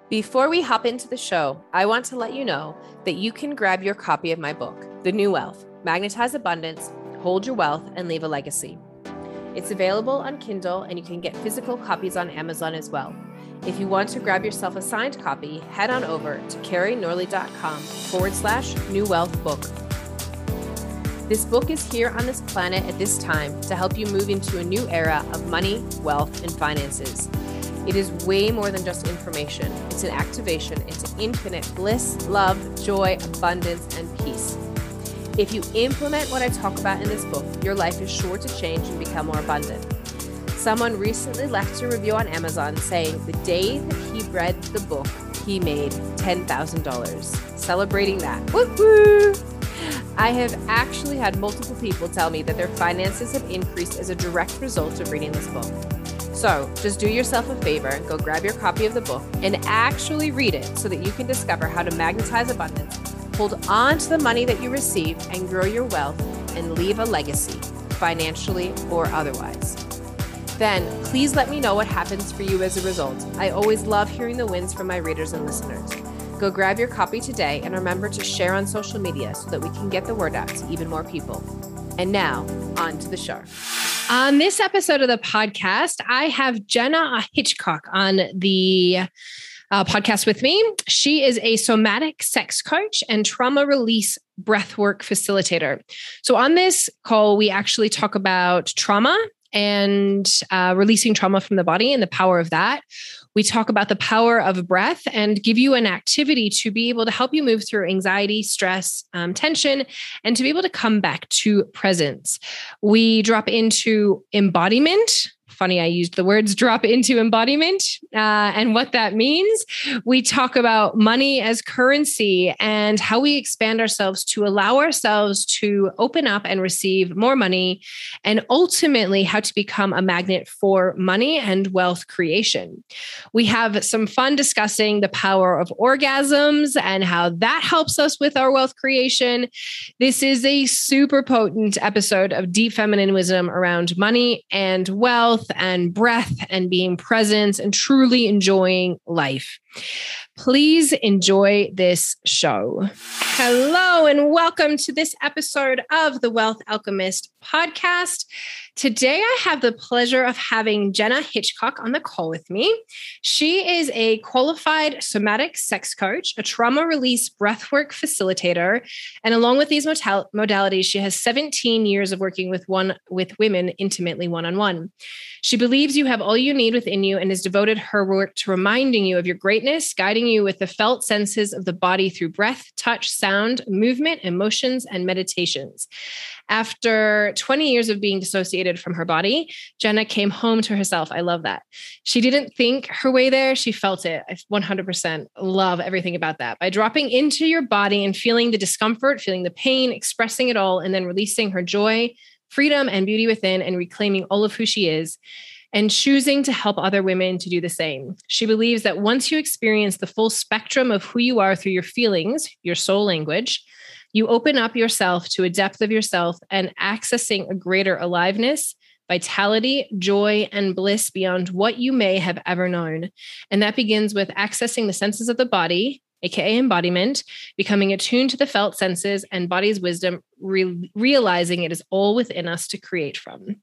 Before we hop into the show, I want to let you know that you can grab your copy of my book, The New Wealth: Magnetize Abundance, Hold Your Wealth, and Leave a Legacy. It's available on Kindle, and you can get physical copies on Amazon as well. If you want to grab yourself a signed copy, head on over to carrienorley.com/New Wealth Book. This book is here on this planet at this time to help you move into a new era of money, wealth, and finances. It is way more than just information. It's an activation into infinite bliss, love, joy, abundance, and peace. If you implement what I talk about in this book, your life is sure to change and become more abundant. Someone recently left a review on Amazon saying the day that he read the book, he made $10,000. Celebrating that. Woo-hoo! I have actually had multiple people tell me that their finances have increased as a direct result of reading this book. So just do yourself a favor and go grab your copy of the book and actually read it so that you can discover how to magnetize abundance, hold on to the money that you receive, and grow your wealth and leave a legacy, financially or otherwise. Then please let me know what happens for you as a result. I always love hearing the wins from my readers and listeners. Go grab your copy today and remember to share on social media so that we can get the word out to even more people. And now, on to the show. On this episode of the podcast, I have Jenna Hitchcock on the podcast with me. She is a somatic sex coach and trauma release breathwork facilitator. So on this call, we actually talk about trauma and releasing trauma from the body and the power of that. We talk about the power of breath and give you an activity to be able to help you move through anxiety, stress, tension, and to be able to come back to presence. We drop into embodiment. Funny, I used the words drop into embodiment and what that means. We talk about money as currency and how we expand ourselves to allow ourselves to open up and receive more money, and ultimately how to become a magnet for money and wealth creation. We have some fun discussing the power of orgasms and how that helps us with our wealth creation. This is a super potent episode of deep feminine wisdom around money and wealth and breath and being present and truly enjoying life. Please enjoy this show. Hello, and welcome to this episode of the Wealth Alchemist podcast. Today, I have the pleasure of having Jenna Hitchcock on the call with me. She is a qualified somatic sex coach, a trauma release breathwork facilitator, and along with these modalities, she has 17 years of working with women intimately one-on-one. She believes you have all you need within you and has devoted her work to reminding you of your greatness, guiding you with the felt senses of the body through breath, touch, sound, movement, emotions, and meditations. After 20 years of being dissociated from her body, Jenna came home to herself. I love that. She didn't think her way there. She felt it. I 100% love everything about that. By dropping into your body and feeling the discomfort, feeling the pain, expressing it all, and then releasing her joy, freedom, and beauty within, and reclaiming all of who she is, and choosing to help other women to do the same. She believes that once you experience the full spectrum of who you are through your feelings, your soul language, you open up yourself to a depth of yourself and accessing a greater aliveness, vitality, joy, and bliss beyond what you may have ever known. And that begins with accessing the senses of the body, aka embodiment, becoming attuned to the felt senses and body's wisdom, realizing it is all within us to create from.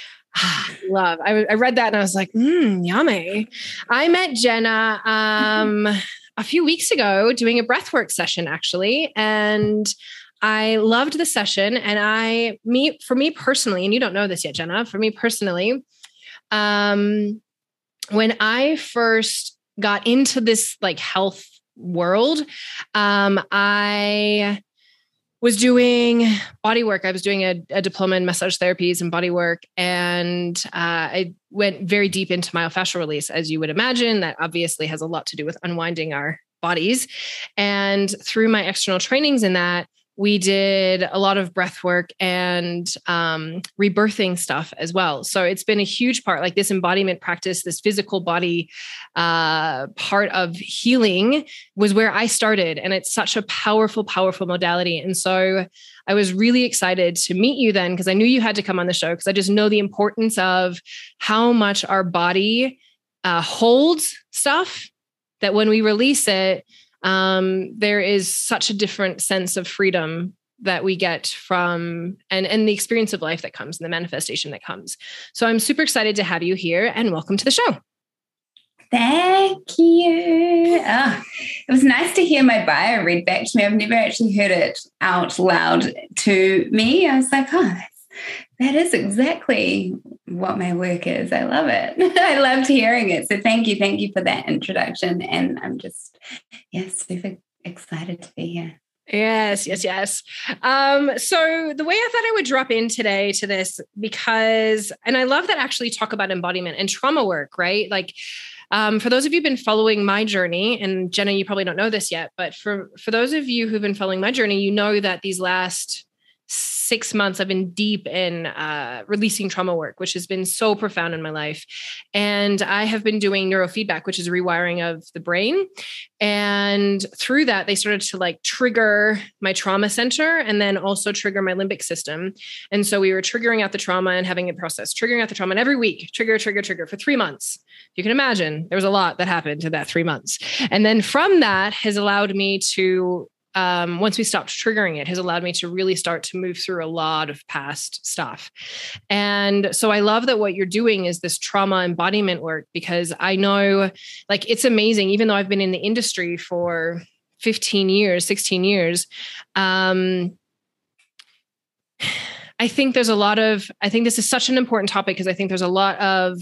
Love. I read that and I was like, yummy. I met Jenna a few weeks ago doing a breathwork session, actually. And I loved the session. And for me personally, and you don't know this yet, Jenna, for me personally, when I first got into this like health world, I was doing body work. I was doing a diploma in massage therapies and body work. And I went very deep into myofascial release, as you would imagine. That obviously has a lot to do with unwinding our bodies. And through my external trainings in that, we did a lot of breath work and rebirthing stuff as well. So it's been a huge part, like this embodiment practice, this physical body part of healing was where I started. And it's such a powerful, powerful modality. And so I was really excited to meet you then, because I knew you had to come on the show, because I just know the importance of how much our body holds stuff that when we release it, there is such a different sense of freedom that we get from, and the experience of life that comes and the manifestation that comes. So I'm super excited to have you here, and welcome to the show. Thank you. Oh, it was nice to hear my bio read back to me. I've never actually heard it out loud to me. I was like, oh, that is exactly what my work is. I love it. I loved hearing it. So thank you. Thank you for that introduction. And I'm just, super excited to be here. Yes. So the way I thought I would drop in today to this, because, and I love that actually talk about embodiment and trauma work, right? Like, for those of you who've been following my journey, and Jenna, you probably don't know this yet, but for those of you who've been following my journey, you know that these last 6 months I've been deep in releasing trauma work, which has been so profound in my life. And I have been doing neurofeedback, which is rewiring of the brain. And through that, they started to like trigger my trauma center and then also trigger my limbic system. And so we were triggering out the trauma and having it processed, triggering out the trauma. And every week, trigger for 3 months. You can imagine there was a lot that happened in that 3 months. And then from that has allowed me to once we stopped triggering it, has allowed me to really start to move through a lot of past stuff. And so I love that what you're doing is this trauma embodiment work, because I know like it's amazing, even though I've been in the industry for 15 years, 16 years, I think this is such an important topic because I think there's a lot of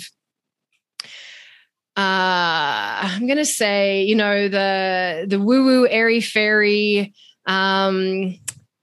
I'm going to say, the woo-woo, airy-fairy, law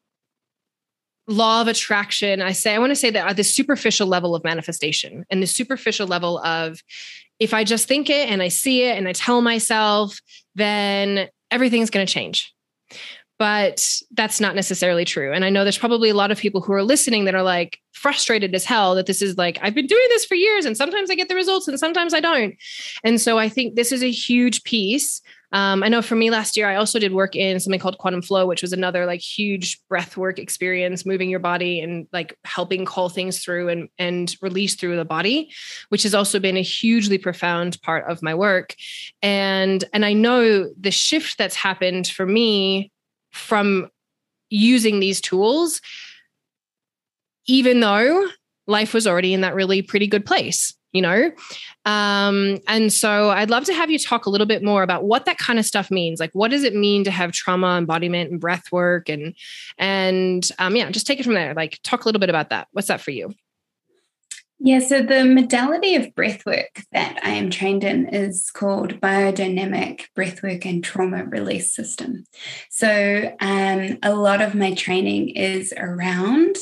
of attraction. I want to say that the superficial level of manifestation and the superficial level of, if I just think it and I see it and I tell myself, then everything's going to change. But that's not necessarily true. And I know there's probably a lot of people who are listening that are like frustrated as hell that this is like, I've been doing this for years and sometimes I get the results and sometimes I don't. And so I think this is a huge piece. I know for me last year, I also did work in something called Quantum Flow, which was another like huge breath work experience, moving your body and like helping call things through and release through the body, which has also been a hugely profound part of my work. And I know the shift that's happened for me from using these tools, even though life was already in that really pretty good place, And so I'd love to have you talk a little bit more about what that kind of stuff means. Like, what does it mean to have trauma embodiment and breath work and just take it from there. Like, talk a little bit about that. What's that for you? Yeah, so the modality of breathwork that I am trained in is called biodynamic breathwork and trauma release system. So a lot of my training is around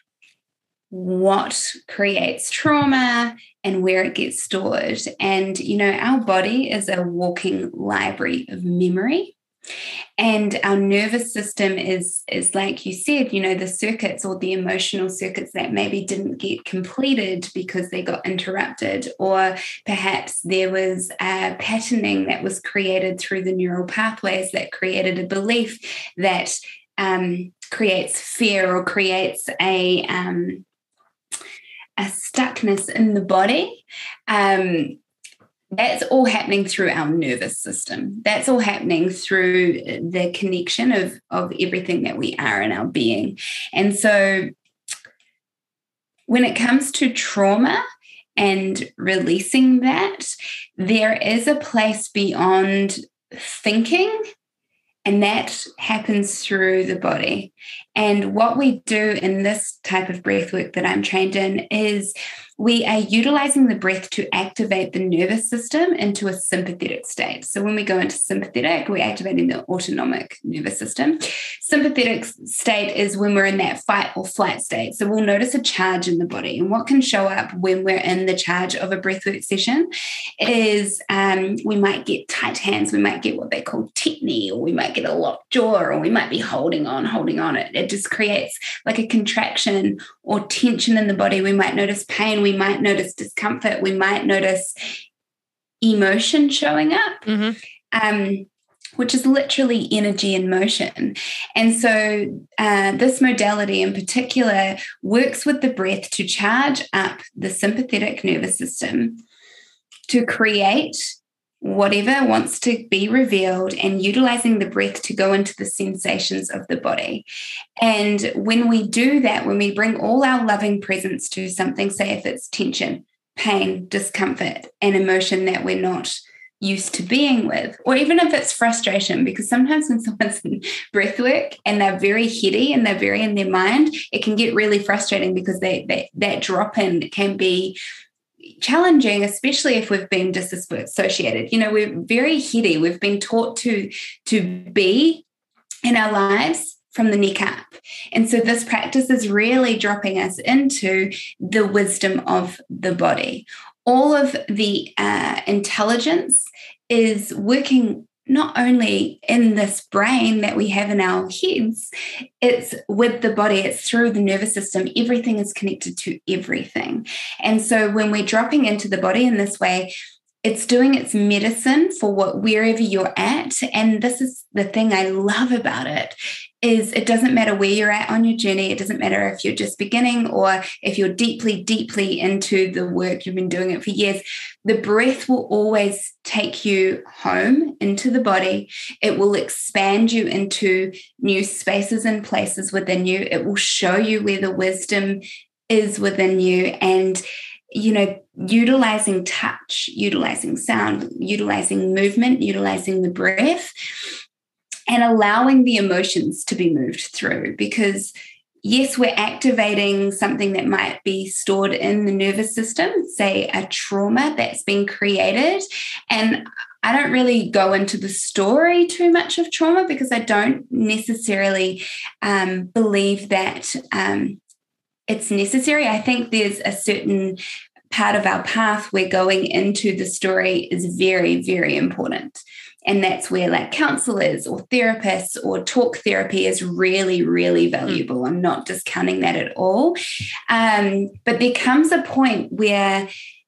what creates trauma and where it gets stored. And, our body is a walking library of memory. And our nervous system is like you said, the circuits or the emotional circuits that maybe didn't get completed because they got interrupted, or perhaps there was a patterning that was created through the neural pathways that created a belief that creates fear or creates a stuckness in the body. That's all happening through our nervous system. That's all happening through the connection of everything that we are in our being. And so when it comes to trauma and releasing that, there is a place beyond thinking, and that happens through the body. And what we do in this type of breath work that I'm trained in is we are utilizing the breath to activate the nervous system into a sympathetic state. So when we go into sympathetic, we're activating the autonomic nervous system. Sympathetic state is when we're in that fight or flight state. So we'll notice a charge in the body. And what can show up when we're in the charge of a breathwork session is we might get tight hands, we might get what they call tetany, or we might get a locked jaw, or we might be holding on. It just creates like a contraction or tension in the body. We might notice pain, we might notice discomfort, we might notice emotion showing up, which is literally energy in motion. And so this modality in particular works with the breath to charge up the sympathetic nervous system to create whatever wants to be revealed, and utilizing the breath to go into the sensations of the body. And when we do that, when we bring all our loving presence to something, say if it's tension, pain, discomfort, and emotion that we're not used to being with, or even if it's frustration, because sometimes when someone's in breath work and they're very heady and they're very in their mind, it can get really frustrating because that drop in can be challenging, especially if we've been disassociated. We're very heady. We've been taught to be in our lives from the neck up. And so this practice is really dropping us into the wisdom of the body. All of the intelligence is working not only in this brain that we have in our heads, it's with the body, it's through the nervous system. Everything is connected to everything. And so when we're dropping into the body in this way, it's doing its medicine for wherever you're at. And this is the thing I love about it, is it doesn't matter where you're at on your journey. It doesn't matter if you're just beginning or if you're deeply, deeply into the work, you've been doing it for years. The breath will always take you home into the body. It will expand you into new spaces and places within you. It will show you where the wisdom is within you. And utilizing touch, utilizing sound, utilizing movement, utilizing the breath, and allowing the emotions to be moved through. Because yes, we're activating something that might be stored in the nervous system, say a trauma that's been created. And I don't really go into the story too much of trauma because I don't necessarily believe that it's necessary. I think there's a certain part of our path where going into the story is very, very important. And that's where like counselors or therapists or talk therapy is really, really valuable. I'm not discounting that at all. But there comes a point where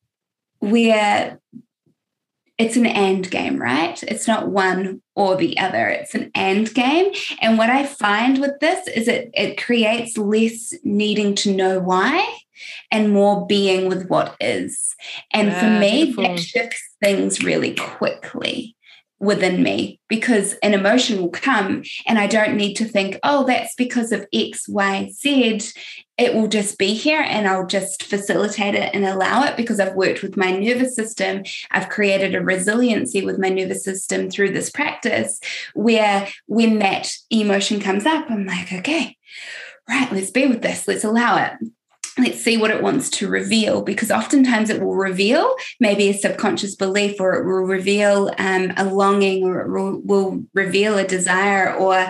it's an and game, right? It's not one or the other. It's an and game. And what I find with this is it creates less needing to know why and more being with what is. And for me, beautiful. That shifts things really quickly within me, because an emotion will come and I don't need to think, oh, that's because of X, Y, Z. It will just be here and I'll just facilitate it and allow it because I've worked with my nervous system. I've created a resiliency with my nervous system through this practice where when that emotion comes up, I'm like, okay, right, let's be with this. Let's allow it. Let's see what it wants to reveal, because oftentimes it will reveal maybe a subconscious belief, or it will reveal a longing, or it will reveal a desire, or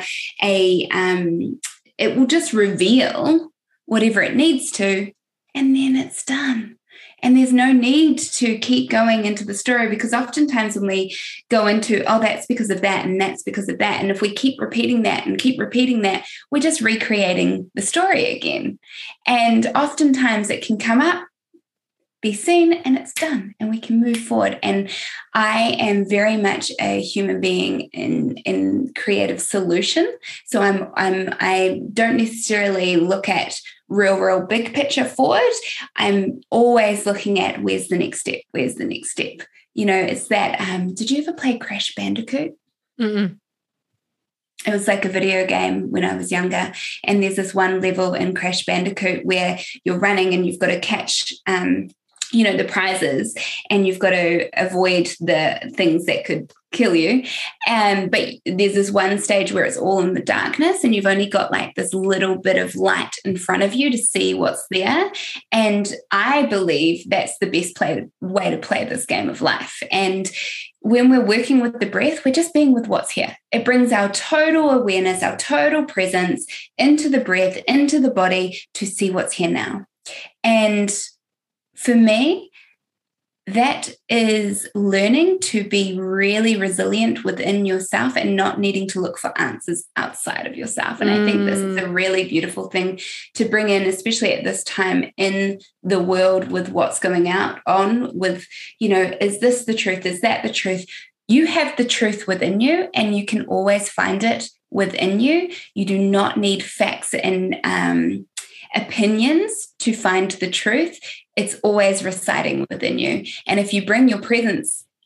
it will just reveal whatever it needs to, and then it's done. And there's no need to keep going into the story, because oftentimes when we go into, oh, that's because of that, and that's because of that, and if we keep repeating that and keep repeating that, we're just recreating the story again. And oftentimes it can come up, be seen, and it's done, and we can move forward. And I am very much a human being in creative solution. So I don't necessarily look at real big picture forward. I'm always looking at where's the next step? Where's the next step? It's that, did you ever play Crash Bandicoot? Mm-mm. It was like a video game when I was younger. And there's this one level in Crash Bandicoot where you're running and you've got to catch the prizes, and you've got to avoid the things that could kill you. But there's this one stage where it's all in the darkness and you've only got like this little bit of light in front of you to see what's there. And I believe that's the best way to play this game of life. And when we're working with the breath, we're just being with what's here. It brings our total awareness, our total presence into the breath, into the body, to see what's here now. And for me, that is learning to be really resilient within yourself and not needing to look for answers outside of yourself. And I think this is a really beautiful thing to bring in, especially at this time in the world with what's going on with, is this the truth? Is that the truth? You have the truth within you, and you can always find it within you. You do not need facts and opinions to find the truth. It's always residing within you. And if you bring your presence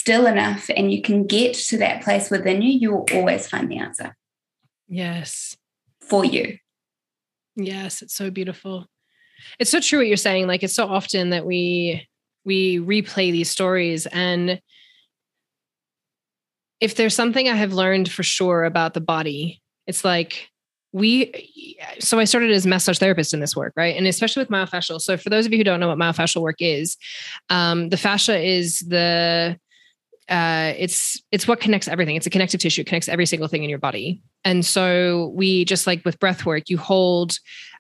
still enough and you can get to that place within you, you will always find the answer. Yes. For you. Yes. It's so beautiful. It's so true what you're saying. Like, it's so often that we replay these stories. And if there's something I have learned for sure about the body, it's like so I started as a massage therapist in this work, right? And especially with myofascial. So for those of you who don't know what myofascial work is, the fascia is it's what connects everything. It's a connective tissue. It connects every single thing in your body. And so we, just like with breath work, you hold,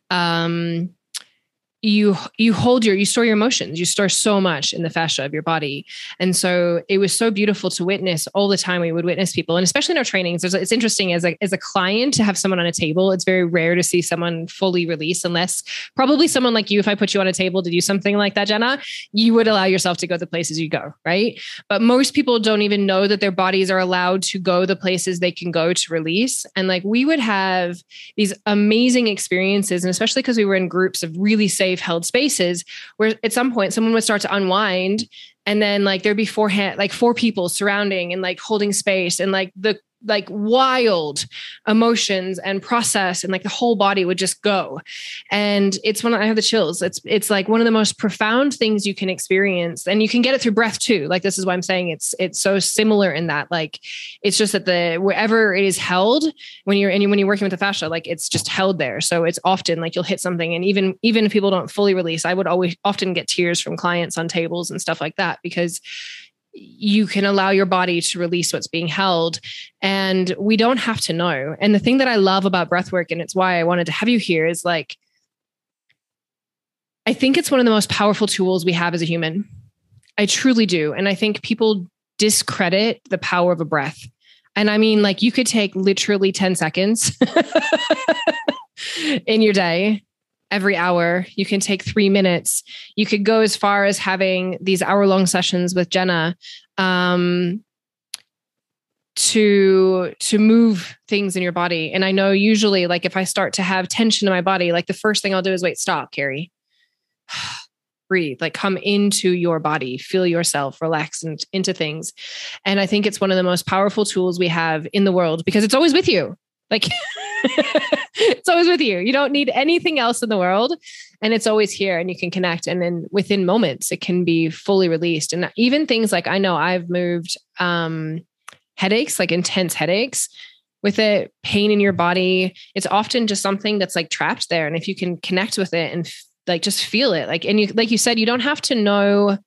you store your emotions. You store so much in the fascia of your body. And so it was so beautiful to witness all the time. We would witness people, and especially in our trainings, it's interesting as a client to have someone on a table. It's very rare to see someone fully release, unless probably someone like you, if I put you on a table to do something like that, Jenna, you would allow yourself to go the places you go, right? But most people don't even know that their bodies are allowed to go the places they can go to release. And like, we would have these amazing experiences, and especially because we were in groups of really safe, held spaces, where at some point someone would start to unwind, and then like there'd be four people surrounding and like holding space, and like the wild emotions and process, and like the whole body would just go. And it's when I have the chills, it's like one of the most profound things you can experience, and you can get it through breath too. Like, this is why I'm saying it's so similar in that, like, it's just that wherever it is held, when you're working with the fascia, like, it's just held there. So it's often like you'll hit something, and even if people don't fully release, I would often get tears from clients on tables and stuff like that, because you can allow your body to release what's being held, and we don't have to know. And the thing that I love about breathwork, and it's why I wanted to have you here, is like, I think it's one of the most powerful tools we have as a human. I truly do. And I think people discredit the power of a breath. And I mean, like, you could take literally 10 seconds in your day. Every hour, you can take 3 minutes. You could go as far as having these hour-long sessions with Jenna to move things in your body. And I know usually, like, if I start to have tension in my body, like, the first thing I'll do is, wait, stop, Carrie. Breathe, like, come into your body, feel yourself, relax into things. And I think it's one of the most powerful tools we have in the world, because it's always with you. Like, it's always with you. You don't need anything else in the world, and it's always here, and you can connect. And then within moments, it can be fully released. And even things like, I know I've moved headaches, like intense headaches, with it, pain in your body. It's often just something that's like trapped there. And if you can connect with it and like just feel it, like, and you, like you said, you don't have to know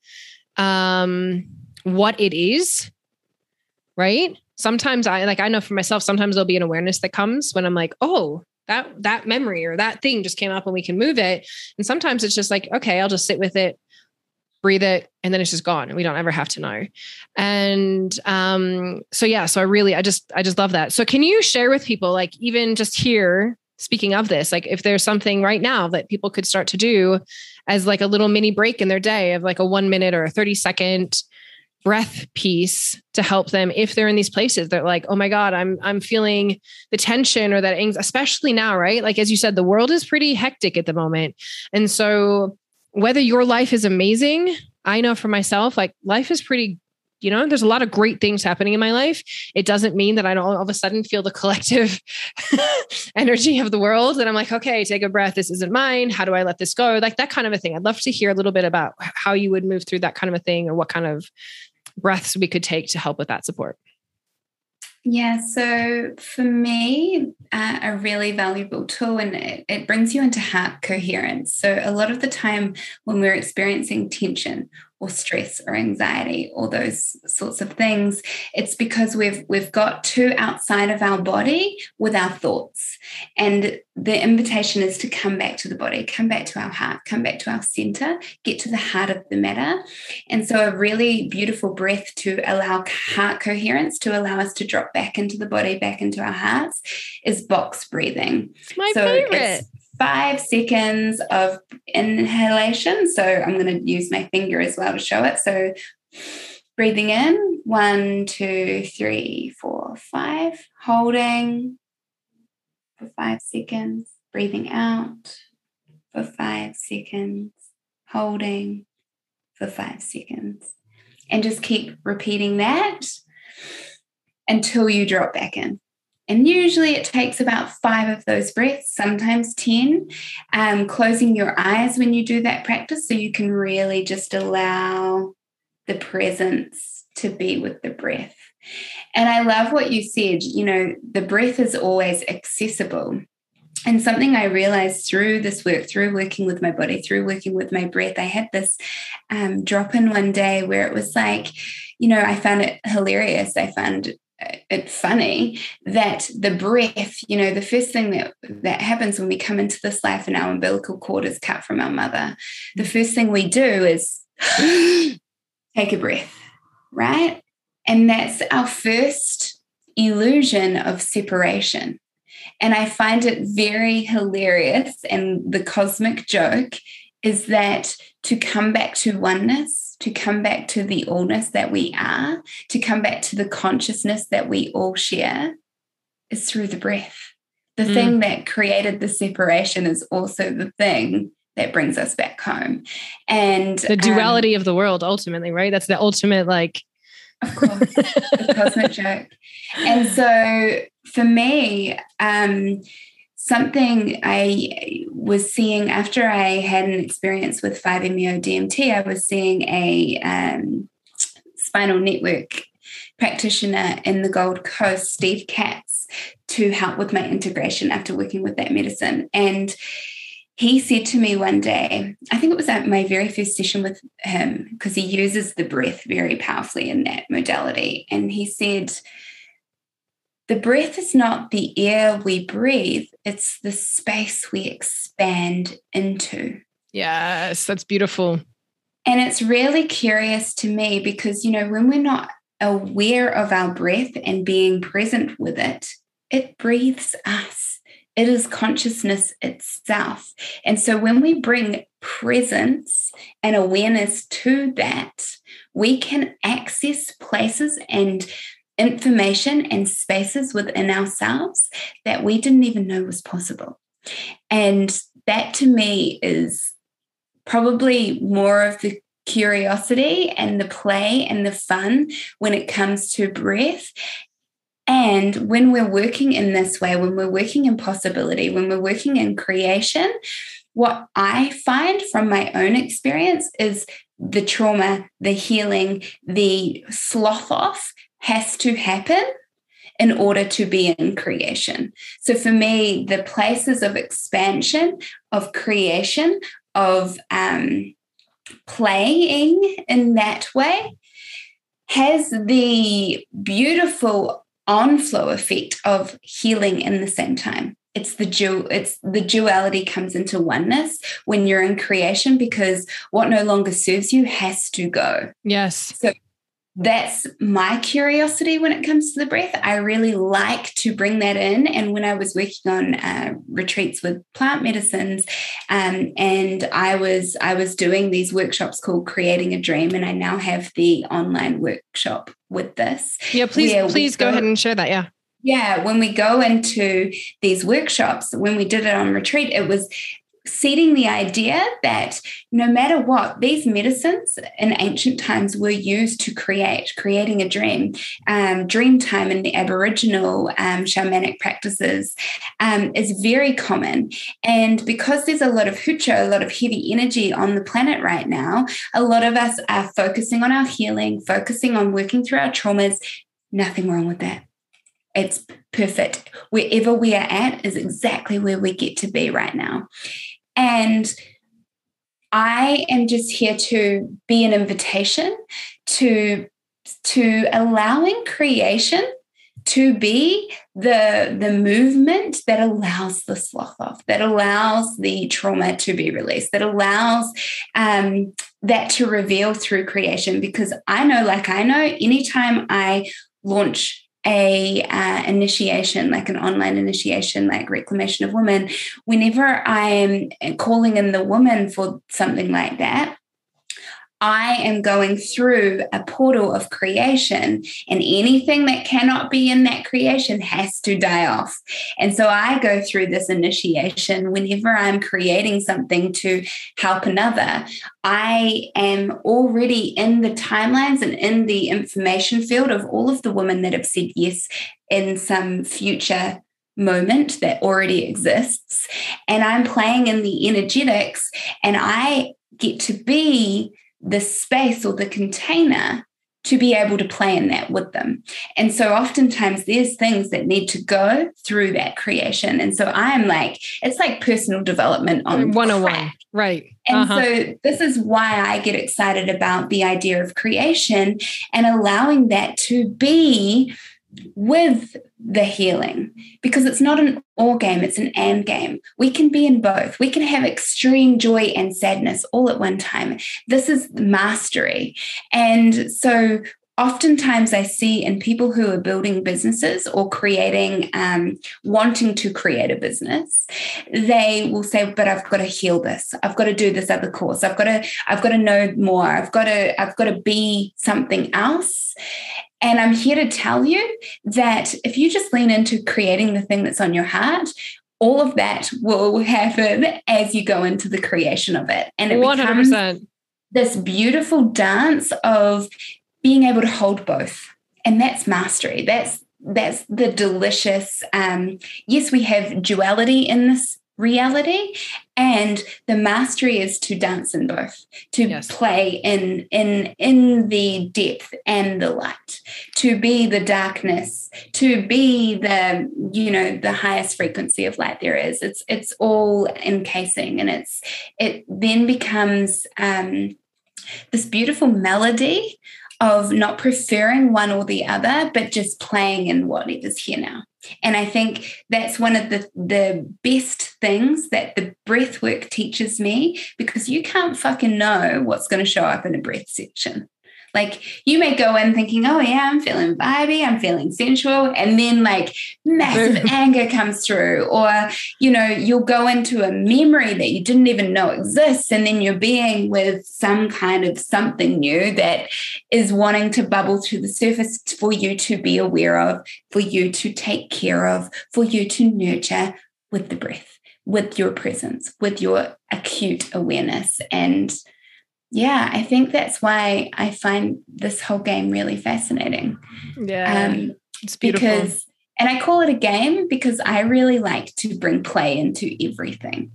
what it is, right? Sometimes I know for myself, sometimes there'll be an awareness that comes when I'm like, oh, that memory or that thing just came up and we can move it. And sometimes it's just like, okay, I'll just sit with it, breathe it, and then it's just gone. And we don't ever have to know. And so I just love that. So can you share with people, like, even just here, speaking of this, like, if there's something right now that people could start to do as like a little mini break in their day of like a 1 minute or a 30-second breath piece to help them if they're in these places, they're like, oh my God, I'm feeling the tension or that anxiety, especially now, right? Like, as you said, the world is pretty hectic at the moment. And so whether your life is amazing, I know for myself, like, life is pretty, there's a lot of great things happening in my life. It doesn't mean that I don't all of a sudden feel the collective energy of the world. And I'm like, okay, take a breath. This isn't mine. How do I let this go? Like, that kind of a thing. I'd love to hear a little bit about how you would move through that kind of a thing, or what kind of breaths we could take to help with that support. Yeah, so for me, a really valuable tool, and it brings you into heart coherence. So a lot of the time when we're experiencing tension or stress or anxiety or those sorts of things, it's because we've got too outside of our body with our thoughts. And the invitation is to come back to the body, come back to our heart, come back to our center, get to the heart of the matter. And so a really beautiful breath to allow heart coherence, to allow us to drop back into the body, back into our hearts, is box breathing. My favorite. It's 5 seconds of inhalation. So I'm going to use my finger as well to show it. So breathing in, 1, 2, 3, 4, 5, holding for 5 seconds, breathing out for 5 seconds, holding for 5 seconds. and just keep repeating that until you drop back in. And usually it takes about 5 of those breaths, sometimes 10. Closing your eyes when you do that practice so you can really just allow the presence to be with the breath. And I love what you said, the breath is always accessible. And something I realized through this work, through working with my body, through working with my breath, I had this drop in one day where it was like, I found it hilarious. I found it funny that the breath, the first thing that happens when we come into this life and our umbilical cord is cut from our mother, the first thing we do is take a breath, right? And that's our first illusion of separation. And I find it very hilarious. And the cosmic joke is that to come back to oneness, to come back to the allness that we are, to come back to the consciousness that we all share is through the breath. The thing that created the separation is also the thing that brings us back home. And the duality of the world, ultimately, right? That's the ultimate, of course, the cosmic joke. And so for me, something I was seeing after I had an experience with 5-MeO-DMT, I was seeing a spinal network practitioner in the Gold Coast, Steve Katz, to help with my integration after working with that medicine. And he said to me one day, I think it was at my very first session with him, because he uses the breath very powerfully in that modality. And he said, the breath is not the air we breathe, it's the space we expand into. Yes, that's beautiful. And it's really curious to me because, when we're not aware of our breath and being present with it, it breathes us. It is consciousness itself. And so when we bring presence and awareness to that, we can access places and information and spaces within ourselves that we didn't even know was possible. And that to me is probably more of the curiosity and the play and the fun when it comes to breath. And when we're working in this way, when we're working in possibility, when we're working in creation, what I find from my own experience is the trauma, the healing, the slough off has to happen in order to be in creation. So for me, the places of expansion, of creation, of playing in that way has the beautiful on-flow effect of healing in the same time. It's the duality comes into oneness when you're in creation, because what no longer serves you has to go. Yes. So that's my curiosity when it comes to the breath. I really like to bring that in. And when I was working on retreats with plant medicines, and I was doing these workshops called Creating a Dream, and I now have the online workshop with this. Yeah, please go ahead and share that. Yeah. Yeah, when we go into these workshops, when we did it on retreat, it was seeding the idea that no matter what, these medicines in ancient times were used to creating a dream. Dream time in the Aboriginal shamanic practices is very common. And because there's a lot of hucha, a lot of heavy energy on the planet right now, a lot of us are focusing on our healing, focusing on working through our traumas. Nothing wrong with that. It's perfect. Wherever we are at is exactly where we get to be right now. And I am just here to be an invitation to allowing creation to be the movement that allows the slough off, that allows the trauma to be released, that allows that to reveal through creation. Because I know anytime I launch a initiation, like an online initiation, like Reclamation of Women, whenever I am calling in the woman for something like that, I am going through a portal of creation, and anything that cannot be in that creation has to die off. And so I go through this initiation whenever I'm creating something to help another. I am already in the timelines and in the information field of all of the women that have said yes in some future moment that already exists. And I'm playing in the energetics, and I get to be the space or the container to be able to play in that with them. And so oftentimes there's things that need to go through that creation. And so I'm like, it's like personal development on 101. crack. Right. And so this is why I get excited about the idea of creation and allowing that to be with the healing, because it's not an or game, it's an and game. We can be in both. We can have extreme joy and sadness all at one time. This is mastery. And so oftentimes I see in people who are building businesses or creating, wanting to create a business, they will say, but I've got to heal this. I've got to do this other course. I've got to know more. I've got to be something else. And I'm here to tell you that if you just lean into creating the thing that's on your heart, all of that will happen as you go into the creation of it. And it 100%. Becomes this beautiful dance of being able to hold both. And that's mastery. That's the delicious, yes, we have duality in this reality, and the mastery is to dance in both, to play in the depth and the light, to be the darkness, to be the highest frequency of light there is. It's all encasing, and it then becomes this beautiful melody of not preferring one or the other, but just playing in whatever's here now. And I think that's one of the best things that the breath work teaches me, because you can't fucking know what's going to show up in a breath section. Like, you may go in thinking, oh yeah, I'm feeling vibey, I'm feeling sensual, and then like massive anger comes through, or you'll go into a memory that you didn't even know exists, and then you're being with some kind of something new that is wanting to bubble to the surface for you to be aware of, for you to take care of, for you to nurture with the breath, with your presence, with your acute awareness. And yeah, I think that's why I find this whole game really fascinating. Yeah, it's beautiful. And I call it a game because I really like to bring play into everything.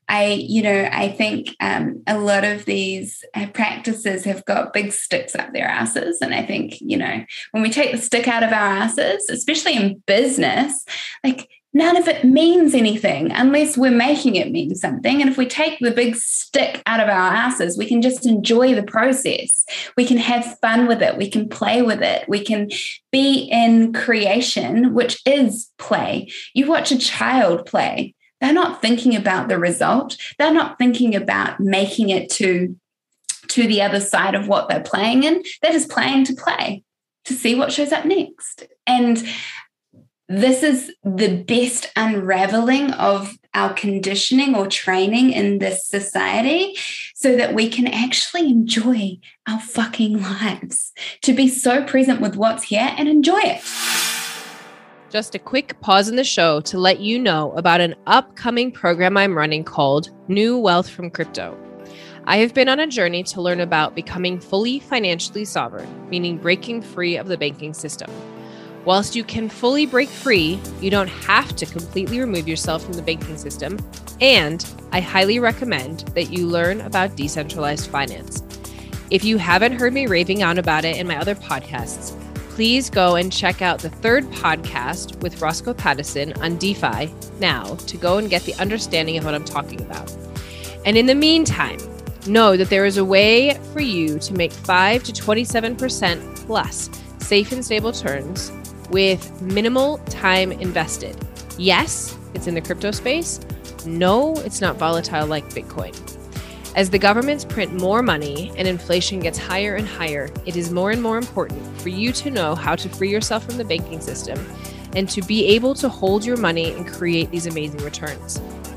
I think a lot of these practices have got big sticks up their asses. And I think, when we take the stick out of our asses, especially in business, like, none of it means anything unless we're making it mean something. And if we take the big stick out of our asses, we can just enjoy the process. We can have fun with it. We can play with it. We can be in creation, which is play. You watch a child play. They're not thinking about the result. They're not thinking about making it to the other side of what they're playing in. They're just playing to play, to see what shows up next. And this is the best unraveling of our conditioning or training in this society, so that we can actually enjoy our fucking lives, to be so present with what's here and enjoy it. Just a quick pause in the show to let you know about an upcoming program I'm running called New Wealth from Crypto. I have been on a journey to learn about becoming fully financially sovereign, meaning breaking free of the banking system. Whilst you can fully break free, you don't have to completely remove yourself from the banking system. And I highly recommend that you learn about decentralized finance. If you haven't heard me raving on about it in my other podcasts, please go and check out the third podcast with Roscoe Pattison on DeFi now to go and get the understanding of what I'm talking about. And in the meantime, know that there is a way for you to make 5 to 27% plus safe and stable returns with minimal time invested. Yes, it's in the crypto space. No, it's not volatile like Bitcoin. As the governments print more money and inflation gets higher and higher, it is more and more important for you to know how to free yourself from the banking system and to be able to hold your money and create these amazing returns.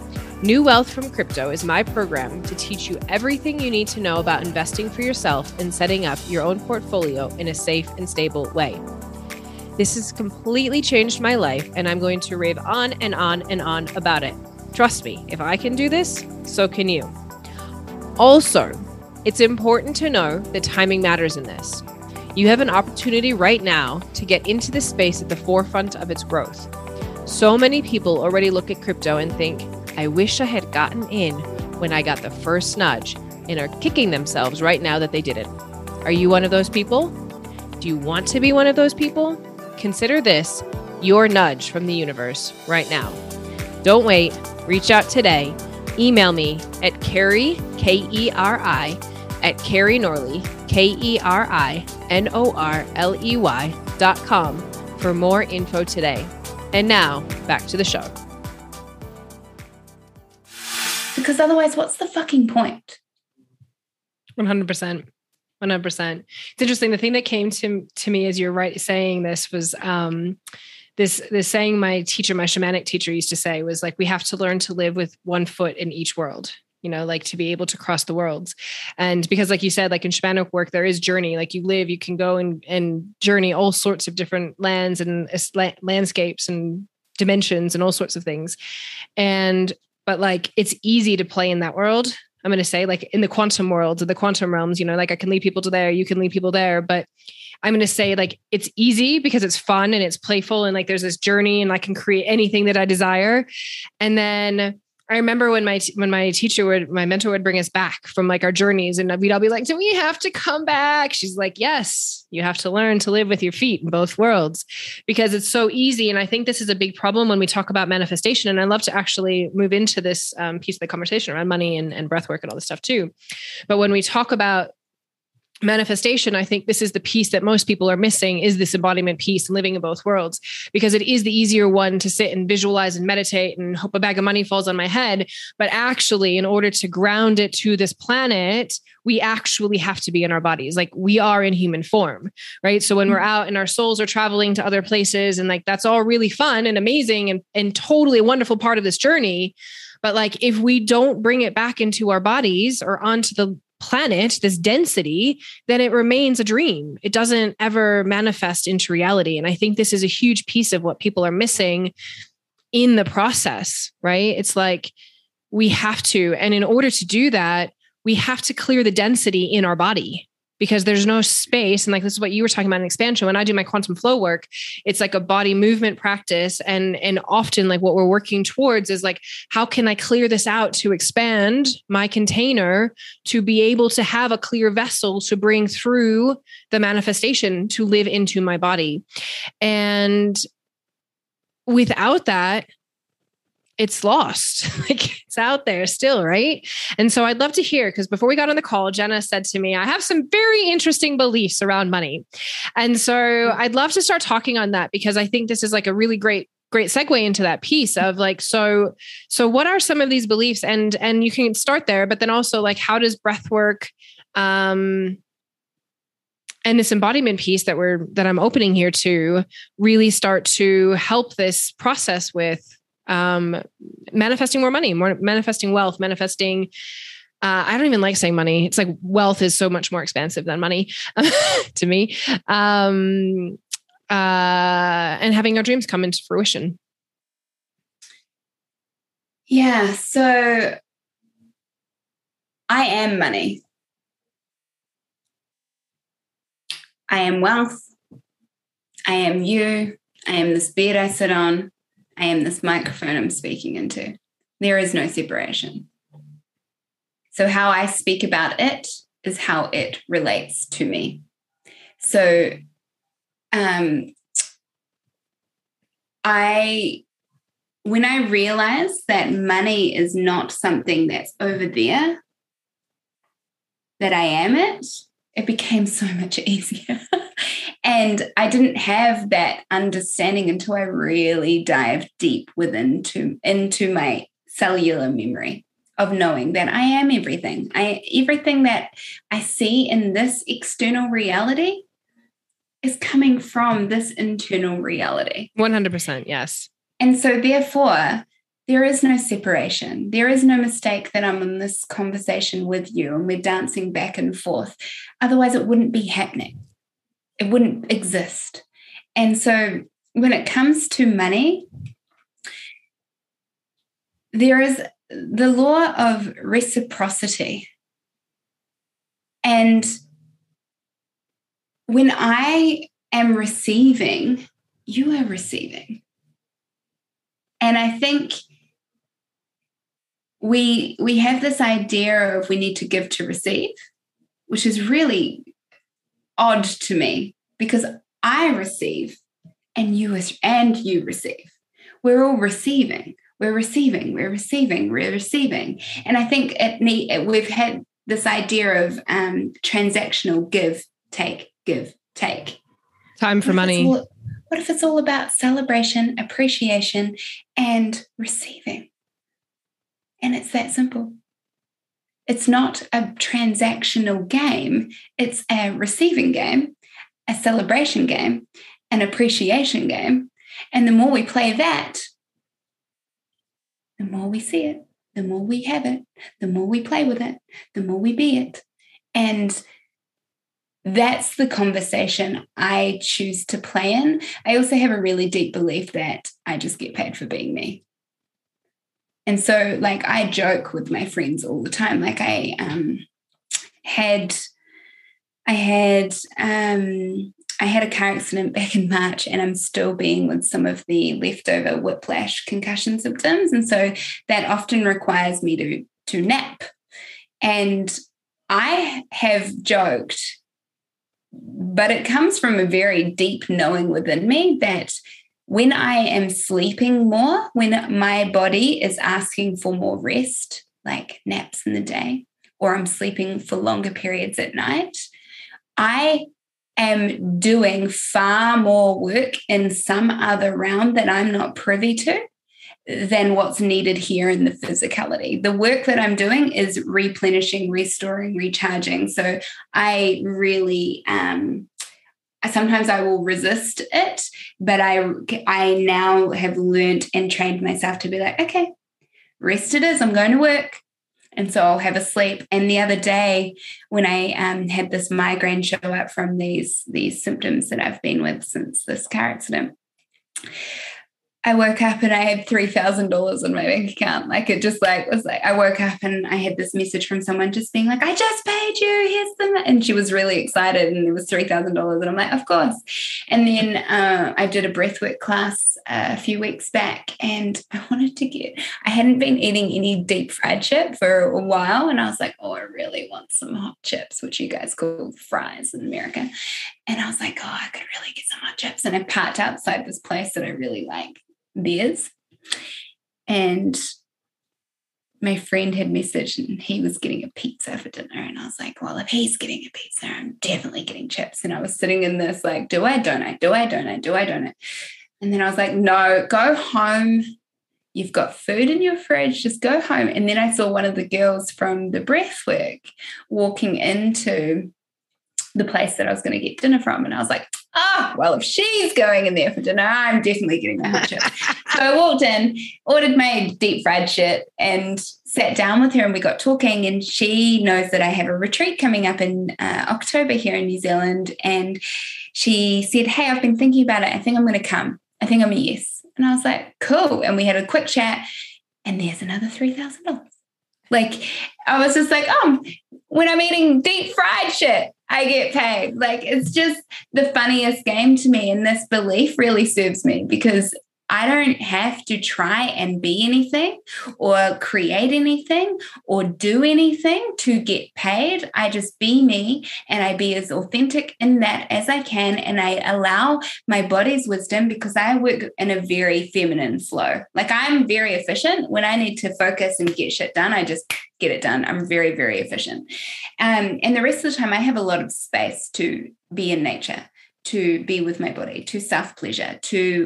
New Wealth from Crypto is my program to teach you everything you need to know about investing for yourself and setting up your own portfolio in a safe and stable way. This has completely changed my life, and I'm going to rave on and on and on about it. Trust me, if I can do this, so can you. Also, it's important to know that timing matters in this. You have an opportunity right now to get into this space at the forefront of its growth. So many people already look at crypto and think, I wish I had gotten in when I got the first nudge, and are kicking themselves right now that they didn't. Are you one of those people? Do you want to be one of those people? Consider this your nudge from the universe right now. Don't wait. Reach out today. Email me at Keri, K-E-R-I, at Keri Norley, KeriNorley.com for more info today. And now, back to the show. Because otherwise, what's the fucking point? 100%. 100%. It's interesting. The thing that came to me as you're saying this was this saying my shamanic teacher used to say was like, we have to learn to live with one foot in each world, like to be able to cross the worlds. And because like you said, like in shamanic work, there is journey, like you can go and journey all sorts of different lands and landscapes and dimensions and all sorts of things. But like, it's easy to play in that world. I'm going to say like in the quantum world or the quantum realms, like I can lead people to there, you can lead people there, but I'm going to say like, it's easy because it's fun and it's playful. And like, there's this journey and I can create anything that I desire. And then I remember when my mentor would bring us back from like our journeys, and we'd all be like, do we have to come back? She's like, yes, you have to learn to live with your feet in both worlds, because it's so easy. And I think this is a big problem when we talk about manifestation. And I love to actually move into this piece of the conversation around money and breath work and all this stuff too. But when we talk about manifestation, I think this is the piece that most people are missing, is this embodiment piece and living in both worlds, because it is the easier one to sit and visualize and meditate and hope a bag of money falls on my head. But actually, in order to ground it to this planet, we actually have to be in our bodies. Like we are in human form, right? So when we're out and our souls are traveling to other places, and like, that's all really fun and amazing and totally a wonderful part of this journey. But like, if we don't bring it back into our bodies or onto the planet, this density, then it remains a dream. It doesn't ever manifest into reality. And I think this is a huge piece of what people are missing in the process, right? It's like we have to, and in order to do that, we have to clear the density in our body, because there's no space. And like, this is what you were talking about in expansion. When I do my quantum flow work, it's like a body movement practice. And often like what we're working towards is like, how can I clear this out to expand my container to be able to have a clear vessel to bring through the manifestation to live into my body. And without that, it's lost. Like it's out there still, right? And so I'd love to hear, because before we got on the call, Jenna said to me, I have some very interesting beliefs around money. And so I'd love to start talking on that, because I think this is like a really great segue into that piece of like, so what are some of these beliefs? And you can start there, but then also like, how does breath work, and this embodiment piece that I'm opening here to really start to help this process with manifesting more money, more manifesting wealth, manifesting, I don't even like saying money. It's like wealth is so much more expansive than money to me. And having our dreams come into fruition. Yeah. So I am money. I am wealth. I am you. I am this bed I sit on. I am this microphone I'm speaking into. There is no separation. So how I speak about it is how it relates to me. So when I realized that money is not something that's over there, that I am it, it became so much easier. And I didn't have that understanding until I really dived deep into my cellular memory of knowing that I am everything. Everything that I see in this external reality is coming from this internal reality. 100%, yes. And so therefore, there is no separation. There is no mistake that I'm in this conversation with you and we're dancing back and forth. Otherwise, it wouldn't be happening. It wouldn't exist. And so when it comes to money, there is the law of reciprocity. And when I am receiving, you are receiving. And I think we have this idea of we need to give to receive, which is really odd to me, because I receive and you receive. We're all receiving. We're receiving. We're receiving. We're receiving. And I think we've had this idea of transactional give, take, give, take. Time for money. What if it's all about celebration, appreciation, and receiving? And it's that simple. It's not a transactional game. It's a receiving game, a celebration game, an appreciation game. And the more we play that, the more we see it, the more we have it, the more we play with it, the more we be it. And that's the conversation I choose to play in. I also have a really deep belief that I just get paid for being me. And so, like, I joke with my friends all the time. Like, I had a car accident back in March, and I'm still being with some of the leftover whiplash concussion symptoms. And so that often requires me to nap. And I have joked, but it comes from a very deep knowing within me that when I am sleeping more, when my body is asking for more rest, like naps in the day, or I'm sleeping for longer periods at night, I am doing far more work in some other realm that I'm not privy to than what's needed here in the physicality. The work that I'm doing is replenishing, restoring, recharging. So I really, sometimes I will resist it, but I now have learned and trained myself to be like, okay, rest it is, I'm going to work. And so I'll have a sleep. And the other day when I had this migraine show up from these symptoms that I've been with since this car accident, I woke up and I had $3,000 in my bank account. Like, it just was like, I woke up and I had this message from someone just being like, I just paid you, here's the, and she was really excited, and it was $3,000. And I'm like, of course. And then I did a breathwork class a few weeks back, and I hadn't been eating any deep fried chip for a while. And I was like, oh, I really want some hot chips, which you guys call fries in America. And I was like, oh, I could really get some hot chips. And I parked outside this place that I really like, Beers, and my friend had messaged and he was getting a pizza for dinner, and I was like, well, if he's getting a pizza, I'm definitely getting chips. And I was sitting in this like, do I donate? And then I was like, no, go home, you've got food in your fridge, just go home. And then I saw one of the girls from the breathwork walking into the place that I was going to get dinner from, and I was like, well, if she's going in there for dinner, I'm definitely getting my hot chips. So I walked in, ordered my deep fried shit, and sat down with her, and we got talking. And she knows that I have a retreat coming up in October here in New Zealand. And she said, hey, I've been thinking about it. I think I'm going to come. I think I'm a yes. And I was like, cool. And we had a quick chat, and there's another $3,000. Like, I was just like, when I'm eating deep fried shit, I get paid. Like, it's just the funniest game to me. And this belief really serves me, because I don't have to try and be anything or create anything or do anything to get paid. I just be me, and I be as authentic in that as I can. And I allow my body's wisdom, because I work in a very feminine flow. Like, I'm very efficient. When I need to focus and get shit done, I just get it done. I'm very, very efficient. And the rest of the time, I have a lot of space to be in nature, to be with my body, to self-pleasure,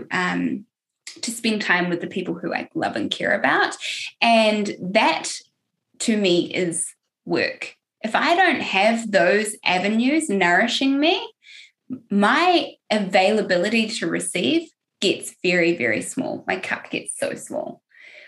to spend time with the people who I love and care about. And that, to me, is work. If I don't have those avenues nourishing me, my availability to receive gets very, very small. My cup gets so small.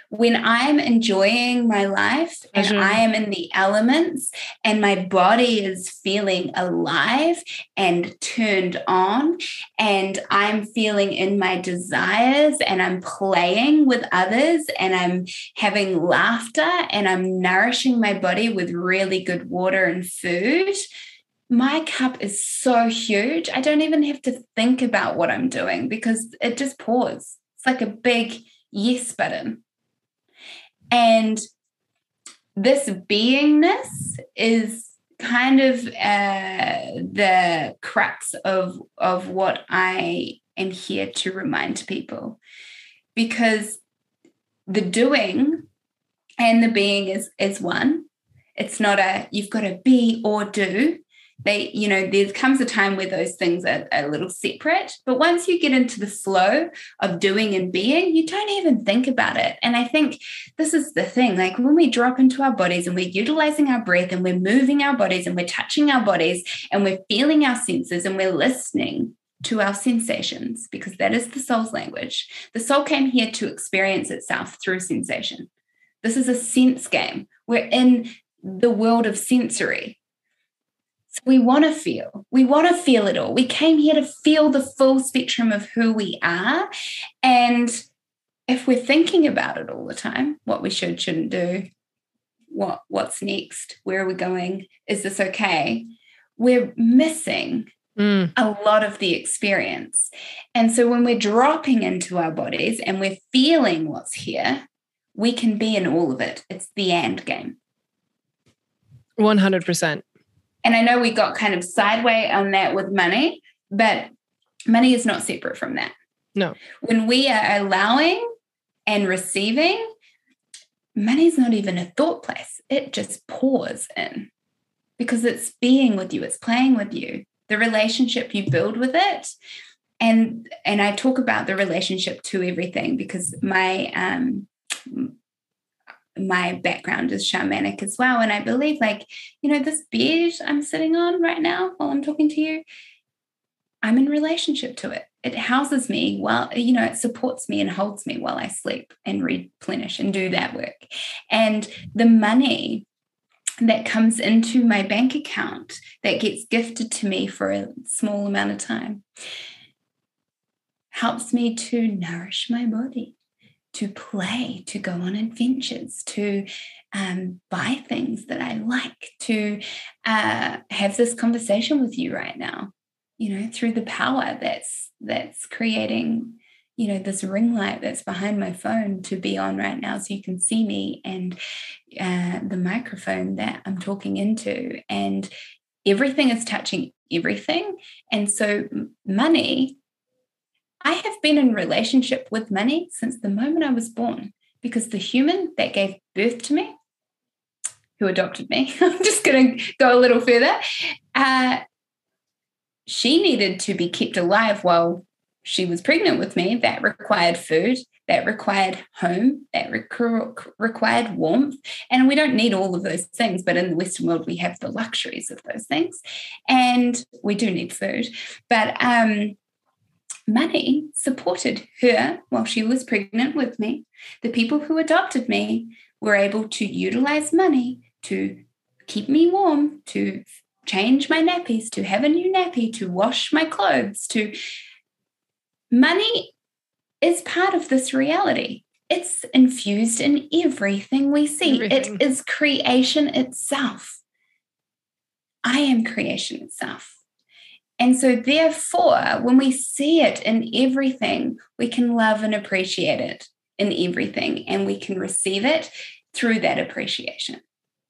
When I'm enjoying my life and I am in the elements and my body is feeling alive and turned on, and I'm feeling in my desires and I'm playing with others and I'm having laughter and I'm nourishing my body with really good water and food, my cup is so huge. I don't even have to think about what I'm doing because it just pours. It's like a big yes button. And this beingness is kind of the crux of what I am here to remind people, because the doing and the being is one. It's not you've got to be or do. There comes a time where those things are a little separate, but once you get into the flow of doing and being, you don't even think about it. And I think this is the thing, like when we drop into our bodies and we're utilizing our breath and we're moving our bodies and we're touching our bodies and we're feeling our senses and we're listening to our sensations, because that is the soul's language. The soul came here to experience itself through sensation. This is a sense game. We're in the world of sensory. So we want to feel it all. We came here to feel the full spectrum of who we are. And if we're thinking about it all the time, what we shouldn't do, what's next, where are we going, is this okay, we're missing a lot of the experience. And so when we're dropping into our bodies and we're feeling what's here, we can be in all of it. It's the and game. 100%. And I know we got kind of sideways on that with money, but money is not separate from that. No. When we are allowing and receiving, money is not even a thought place. It just pours in because it's being with you. It's playing with you. The relationship you build with it. And I talk about the relationship to everything because my background is shamanic as well. And I believe this bed I'm sitting on right now while I'm talking to you, I'm in relationship to it. It houses me it supports me and holds me while I sleep and replenish and do that work. And the money that comes into my bank account that gets gifted to me for a small amount of time helps me to nourish my body, to play, to go on adventures, to buy things that I like, to have this conversation with you right now, through the power that's creating, this ring light that's behind my phone to be on right now so you can see me, and the microphone that I'm talking into, and everything is touching everything. And so money, I have been in relationship with money since the moment I was born, because the human that gave birth to me, who adopted me, I'm just going to go a little further, she needed to be kept alive while she was pregnant with me. That required food, that required home, that required warmth. And we don't need all of those things, but in the Western world, we have the luxuries of those things. And we do need food. But money supported her while she was pregnant with me. The people who adopted me were able to utilize money to keep me warm, to change my nappies, to have a new nappy, to wash my clothes, Money is part of this reality. It's infused in everything we see. Everything. It is creation itself. I am creation itself. And so therefore, when we see it in everything, we can love and appreciate it in everything, and we can receive it through that appreciation.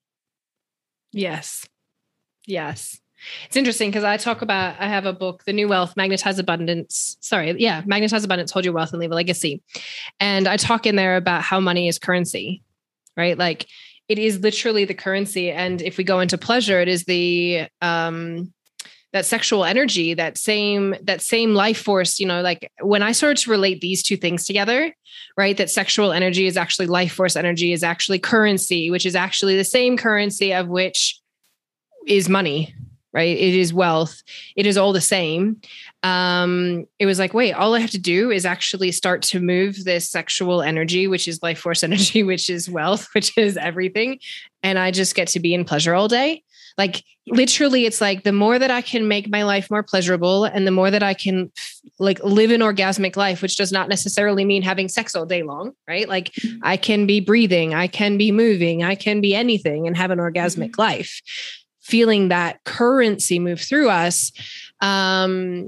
Yes. Yes. It's interesting because I have a book, The New Wealth, Magnetize Abundance, Hold Your Wealth and Leave a Legacy. And I talk in there about how money is currency, right? Like it is literally the currency. And if we go into pleasure, it is the, that sexual energy, that same life force, like when I started to relate these two things together, right? That sexual energy is actually life force energy, is actually currency, which is actually the same currency of which is money, right? It is wealth. It is all the same. It was like, wait, all I have to do is actually start to move this sexual energy, which is life force energy, which is wealth, which is everything. And I just get to be in pleasure all day. Like literally, it's like the more that I can make my life more pleasurable and the more that I can like live an orgasmic life, which does not necessarily mean having sex all day long, right? Like I can be breathing, I can be moving, I can be anything and have an orgasmic life. Feeling that currency move through us, the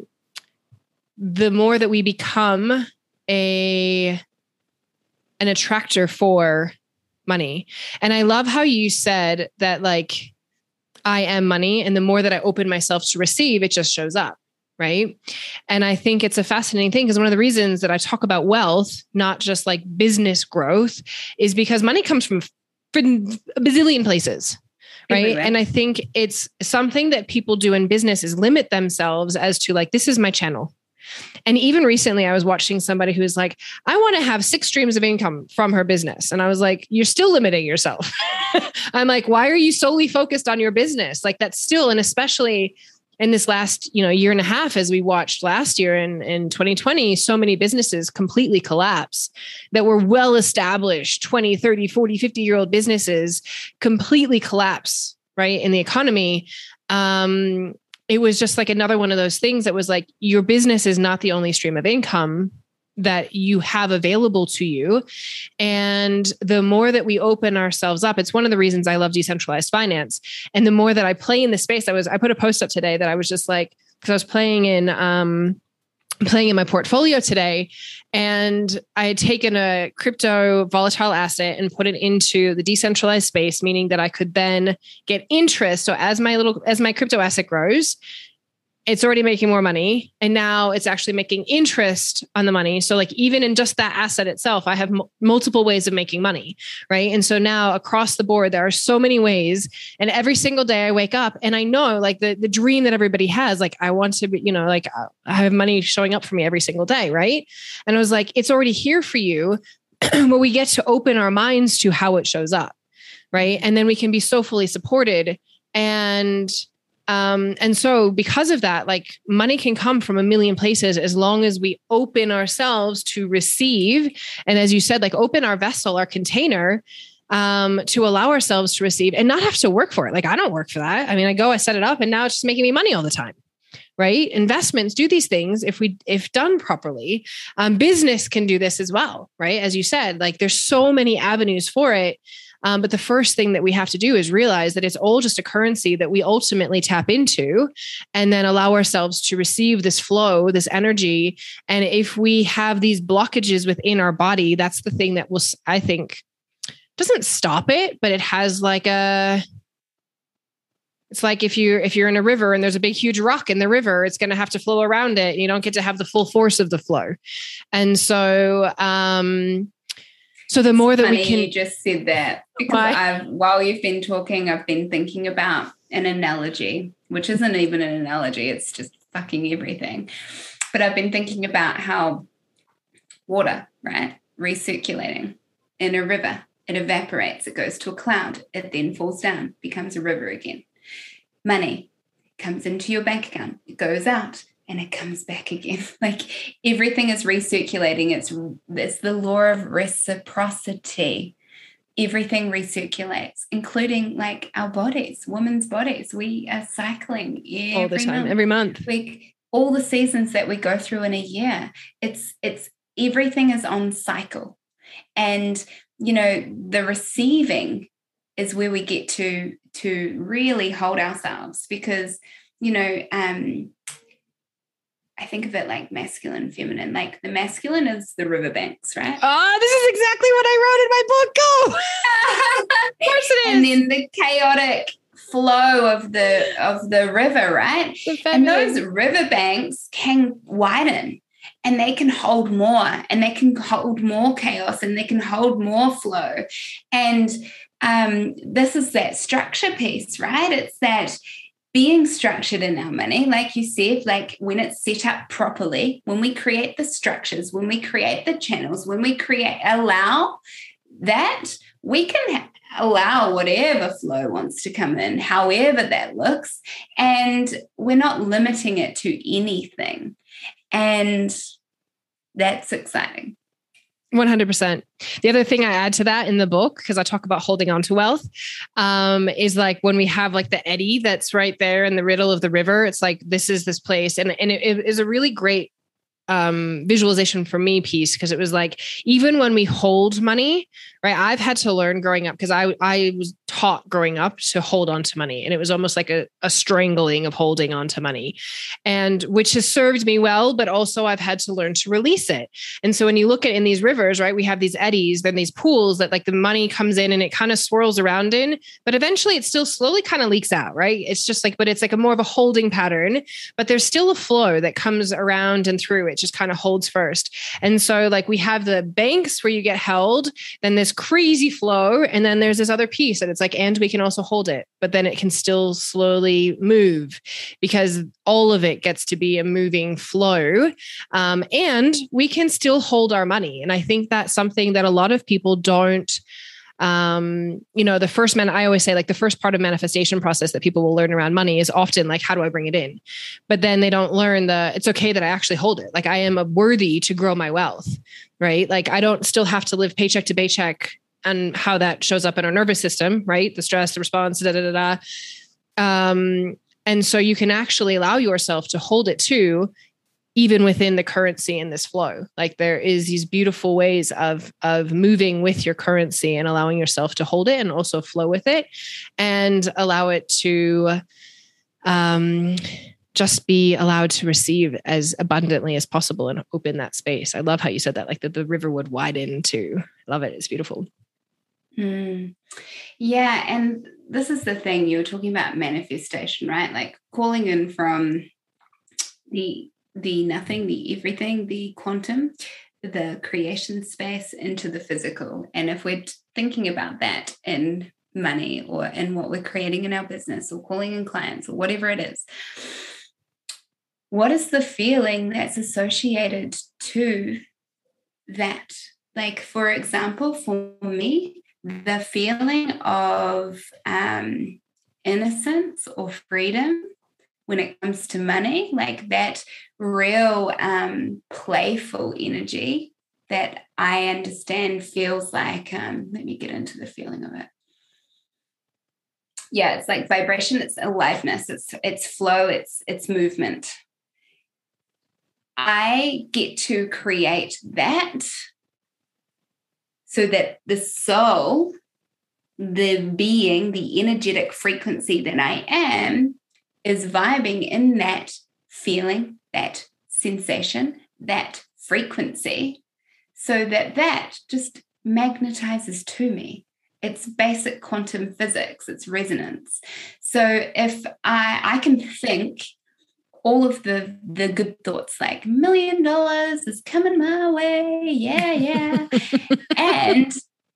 more that we become an attractor for money. And I love how you said that, like, I am money. And the more that I open myself to receive, it just shows up. Right. And I think it's a fascinating thing because one of the reasons that I talk about wealth, not just like business growth, is because money comes from a bazillion places. Right. Everywhere. And I think it's something that people do in business is limit themselves as to like, this is my channel. And even recently I was watching somebody who was like, I want to have 6 streams of income from her business. And I was like, you're still limiting yourself. I'm like, why are you solely focused on your business? Like that's still, and especially in this last, year and a half, as we watched last year in 2020, so many businesses completely collapse that were well-established 20, 30, 40, 50-year-old businesses completely collapse, right, in the economy. It was just like another one of those things that was like, your business is not the only stream of income that you have available to you. And the more that we open ourselves up, it's one of the reasons I love decentralized finance. And the more that I play in the space, I put a post up today that I was just like, because I was playing in my portfolio today, and I had taken a crypto volatile asset and put it into the decentralized space, meaning that I could then get interest. So as my crypto asset grows, it's already making more money. And now it's actually making interest on the money. So like even in just that asset itself, I have multiple ways of making money. Right. And so now across the board, there are so many ways. And every single day I wake up and I know like the dream that everybody has, like I want to be, like I have money showing up for me every single day. Right. And I was like, it's already here for you, where we get to open our minds to how it shows up. Right. And then we can be so fully supported. And so because of that, like money can come from a million places as long as we open ourselves to receive. And as you said, like open our vessel, our container, to allow ourselves to receive and not have to work for it. Like I don't work for that. I mean, I set it up and now it's just making me money all the time. Right? Investments do these things if done properly. Business can do this as well. Right? As you said, like there's so many avenues for it. But the first thing that we have to do is realize that it's all just a currency that we ultimately tap into and then allow ourselves to receive this flow, this energy. And if we have these blockages within our body, that's the thing that will, I think, doesn't stop it, but it has like it's like if you're in a river and there's a big, huge rock in the river, it's going to have to flow around it. And you don't get to have the full force of the flow. And so, so the more that we can, you just said that because while you've been talking, I've been thinking about an analogy, which isn't even an analogy. It's just fucking everything. But I've been thinking about how water, right, recirculating in a river, it evaporates, it goes to a cloud, it then falls down, becomes a river again. Money comes into your bank account, it goes out, and it comes back again. Like everything is recirculating. It's the law of reciprocity. Everything recirculates, including like our bodies, women's bodies. We are cycling all the time, every month. All the seasons that we go through in a year. It's everything is on cycle. And, the receiving is where we get to really hold ourselves because, I think of it like masculine, feminine. Like the masculine is the riverbanks, right? Oh, this is exactly what I wrote in my book. Go. Of course it is. And then the chaotic flow of the river, right? And those riverbanks can widen and they can hold more and they can hold more chaos and they can hold more flow. And this is that structure piece, right? It's that being structured in our money, like you said, like when it's set up properly, when we create the structures, when we create the channels, when we allow that, we can allow whatever flow wants to come in, however that looks. And we're not limiting it to anything. And that's exciting. 100%. The other thing I add to that in the book, because I talk about holding on to wealth, is like when we have like the eddy that's right there in the middle of the river, it's like, this is this place. And it is a really great visualization for me piece, because it was like, even when we hold money, right? I've had to learn growing up, because I was taught growing up to hold on to money. And it was almost like a strangling of holding on to money, and which has served me well, but also I've had to learn to release it. And so when you look at in these rivers, right, we have these eddies, then these pools that like the money comes in and it kind of swirls around in, but eventually it still slowly kind of leaks out, right? It's just like, but it's like a more of a holding pattern, but there's still a flow that comes around and through. It just kind of holds first. And so like we have the banks where you get held, then this crazy flow, and then there's this other piece that it's like, and we can also hold it, but then it can still slowly move, because all of it gets to be a moving flow. And we can still hold our money. And I think that's something that a lot of people don't, the first I always say, like, the first part of manifestation process that people will learn around money is often like, how do I bring it in? But then they don't learn it's okay that I actually hold it. Like, I am worthy to grow my wealth, right? Like, I don't still have to live paycheck to paycheck, and how that shows up in our nervous system, right? The stress, the response, and so you can actually allow yourself to hold it too, even within the currency in this flow. Like, there is these beautiful ways of moving with your currency and allowing yourself to hold it and also flow with it, and allow it to just be allowed to receive as abundantly as possible and open that space. I love how you said that, like the river would widen too. I love it. It's beautiful. Yeah. And this is the thing, you were talking about manifestation, right? Like calling in from the nothing, the everything, the quantum, the creation space into the physical. And if we're thinking about that in money or in what we're creating in our business or calling in clients or whatever it is, what is the feeling that's associated to that? Like, for example, for me, the feeling of innocence or freedom when it comes to money, like that real playful energy that I understand feels like, let me get into the feeling of it. Yeah, it's like vibration, it's aliveness, it's flow, it's movement. I get to create that so that the soul, the being, the energetic frequency that I am, is vibing in that feeling, that sensation, that frequency, so that just magnetizes to me. It's basic quantum physics, it's resonance. So if I can think all of the good thoughts, like $1 million is coming my way, yeah. And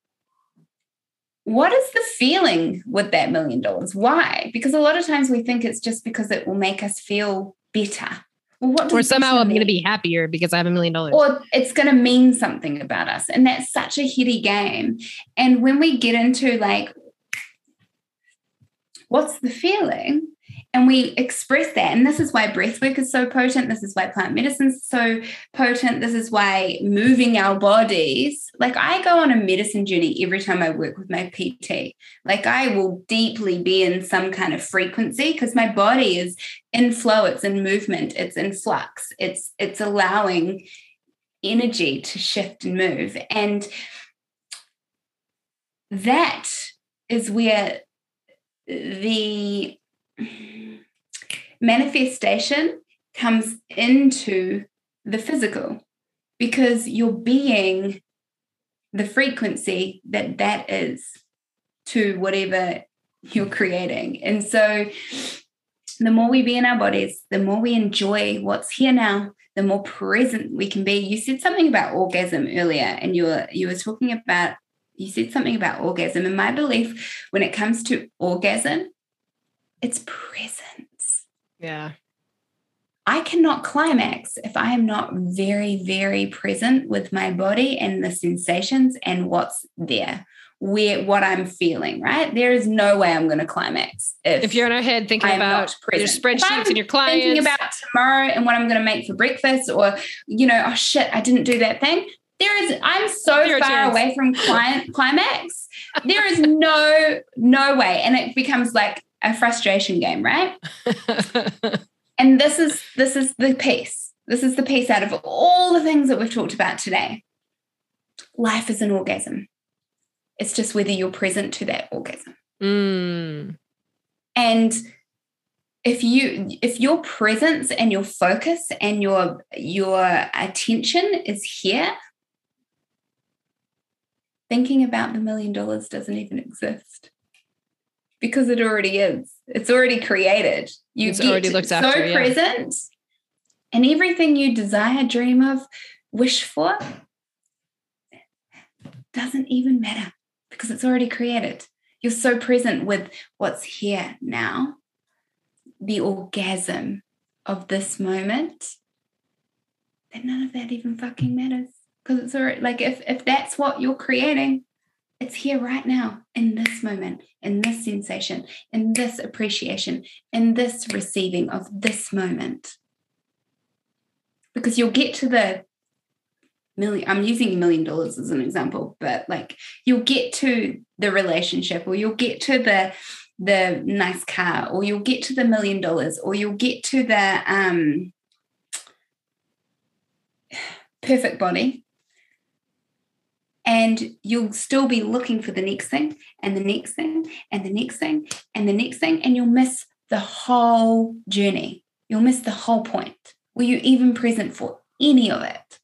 what is the feeling with that $1 million? Why? Because a lot of times we think it's just because it will make us feel better. Well, or somehow I'm going to be happier because I have $1 million. Or it's going to mean something about us. And that's such a heady game. And when we get into like, what's the feeling? And we express that. And this is why breathwork is so potent. This is why plant medicine is so potent. This is why moving our bodies. Like, I go on a medicine journey every time I work with my PT. Like, I will deeply be in some kind of frequency because my body is in flow. It's in movement. It's in flux. It's allowing energy to shift and move. And that is where the manifestation comes into the physical, because you're being the frequency that is to whatever you're creating. And so the more we be in our bodies, the more we enjoy what's here now, the more present we can be. You said something about orgasm earlier, and you were talking about, you said something about orgasm. And my belief when it comes to orgasm, it's presence. Yeah. I cannot climax if I am not very, very present with my body and the sensations and what's there. what I'm feeling, right? There is no way I'm going to climax if you're in our head thinking about your spreadsheets and your clients. Thinking about tomorrow and what I'm going to make for breakfast, or, oh shit, I didn't do that thing. I'm so far away from climax. There is no way. And it becomes like a frustration game, right? And this is the piece. This is the piece out of all the things that we've talked about today. Life is an orgasm. It's just whether you're present to that orgasm. And if your presence and your focus and your attention is here, thinking about the $1 million doesn't even exist, because it already is. It's already created. It's already looked after. So present, and everything you desire, dream of, wish for, doesn't even matter, because it's already created. You're so present with what's here now, the orgasm of this moment, that none of that even fucking matters. Because it's already, like, if that's what you're creating, it's here right now, in this moment, in this sensation, in this appreciation, in this receiving of this moment. Because you'll get to the million, I'm using $1 million as an example, but like, you'll get to the relationship, or you'll get to the nice car, or you'll get to the $1 million, or you'll get to the perfect body. And you'll still be looking for the next thing, and the next thing, and the next thing, and the next thing, and you'll miss the whole journey. You'll miss the whole point. Were you even present for any of it?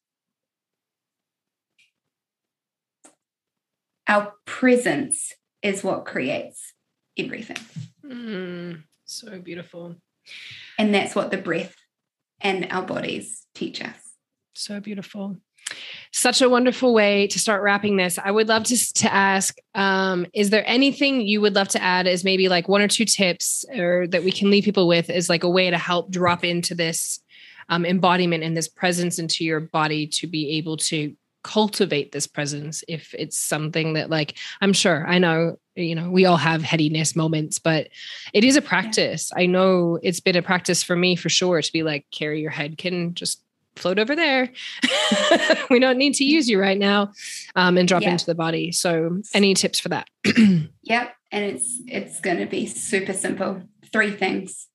Our presence is what creates everything. So beautiful. And that's what the breath and our bodies teach us. So beautiful. Such a wonderful way to start wrapping this. I would love to ask, is there anything you would love to add as maybe like 1 or 2 tips, or that we can leave people with as like a way to help drop into this embodiment and this presence into your body, to be able to cultivate this presence, if it's something that, like, I know, we all have headiness moments, but it is a practice. Yeah. I know it's been a practice for me, for sure, to be like, Carrie, your head can just float over there. We don't need to use you right now, and drop into the body. So any tips for that? Yep. And it's going to be super simple. 3 things.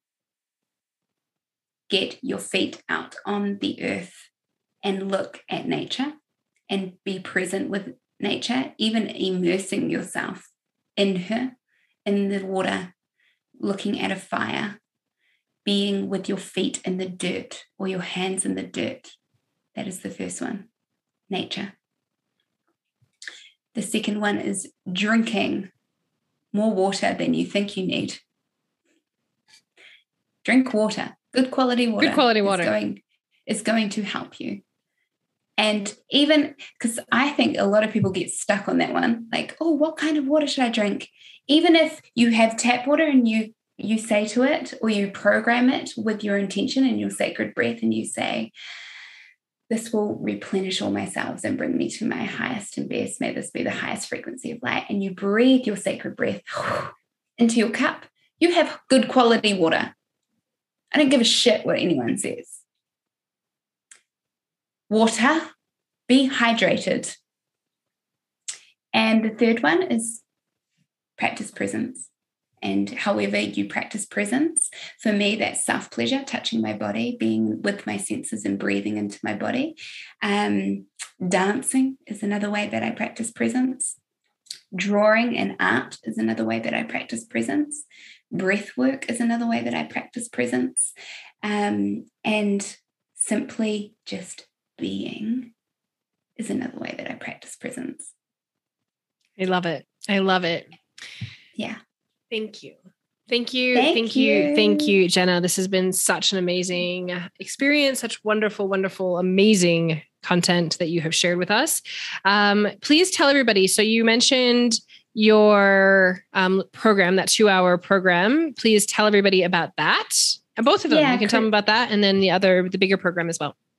Get your feet out on the earth and look at nature, and be present with nature, even immersing yourself in her, in the water, looking at a fire, being with your feet in the dirt, or your hands in the dirt. That is the first one, nature. The second one is drinking more water than you think you need. Drink water, good quality water. Good quality water. It's going to help you. And even, because I think a lot of people get stuck on that one, like, oh, what kind of water should I drink? Even if you have tap water and you say to it, or you program it with your intention and your sacred breath, and you say, this will replenish all my cells and bring me to my highest and best. May this be the highest frequency of light. And you breathe your sacred breath into your cup. You have good quality water. I don't give a shit what anyone says. Water, be hydrated. And the third one is practice presence. And however you practice presence, for me, that's self-pleasure, touching my body, being with my senses and breathing into my body. Dancing is another way that I practice presence. Drawing and art is another way that I practice presence. Breath work is another way that I practice presence. And simply just being is another way that I practice presence. I love it. I love it. Yeah. Thank you. Thank you, Jenna. This has been such an amazing experience, such wonderful, wonderful, amazing content that you have shared with us. Please tell everybody. So you mentioned your program, that 2-hour program. Please tell everybody about that. And both of them. You can tell them about that. And then the bigger program as well.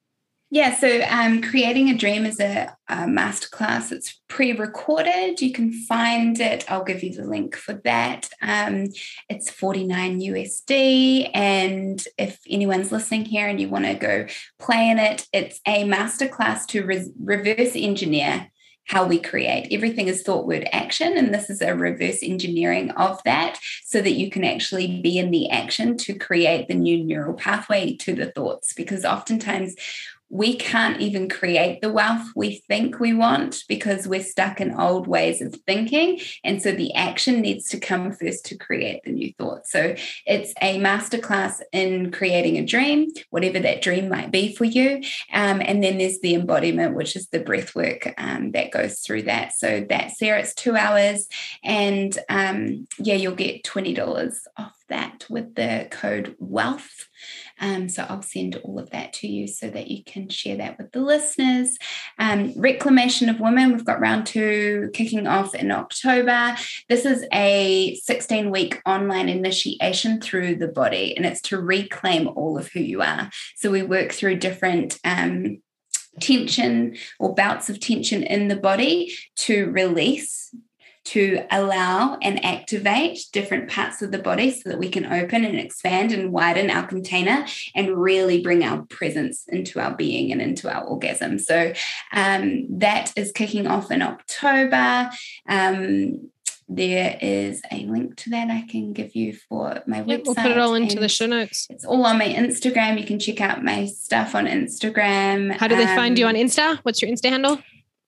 Yeah, so Creating a Dream is a masterclass. It's pre-recorded. You can find it. I'll give you the link for that. It's $49 USD. And if anyone's listening here and you want to go play in it, it's a masterclass to reverse engineer how we create. Everything is thought, word, action. And this is a reverse engineering of that so that you can actually be in the action to create the new neural pathway to the thoughts. Because oftentimes we can't even create the wealth we think we want because we're stuck in old ways of thinking. And so the action needs to come first to create the new thoughts. So it's a masterclass in creating a dream, whatever that dream might be for you. And then there's the embodiment, which is the breath work that goes through that. So that's there. It's 2 hours. And you'll get $20 off that with the code WEALTH. So I'll send all of that to you so that you can share that with the listeners. Reclamation of Women, we've got round 2 kicking off in October. This is a 16-week online initiation through the body, and it's to reclaim all of who you are. So we work through different tension or bouts of tension in the body to release, to allow and activate different parts of the body so that we can open and expand and widen our container and really bring our presence into our being and into our orgasm. So that is kicking off in October. There is a link to that I can give you for my website. We'll put it all into the show notes. It's all on my Instagram. You can check out my stuff on Instagram. How do they find you on Insta? What's your Insta handle?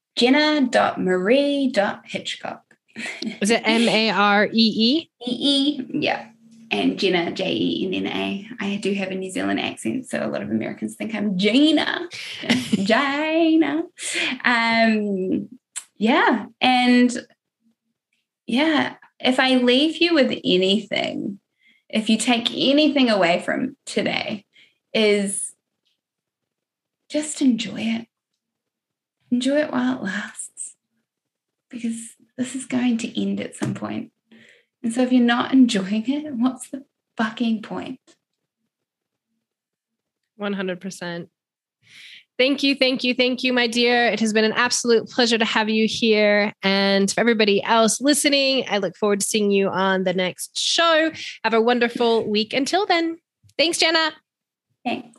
Jenna.marie.hitchcock. Is it Maree? Yeah. And Jenna, Jenna. I do have a New Zealand accent, so a lot of Americans think I'm Gina. Gina. Yeah. And yeah, if I leave you with anything, if you take anything away from today, is just enjoy it. Enjoy it while it lasts, because this is going to end at some point. And so if you're not enjoying it, what's the fucking point? 100%. Thank you, my dear. It has been an absolute pleasure to have you here. And for everybody else listening, I look forward to seeing you on the next show. Have a wonderful week until then. Thanks, Jenna. Thanks.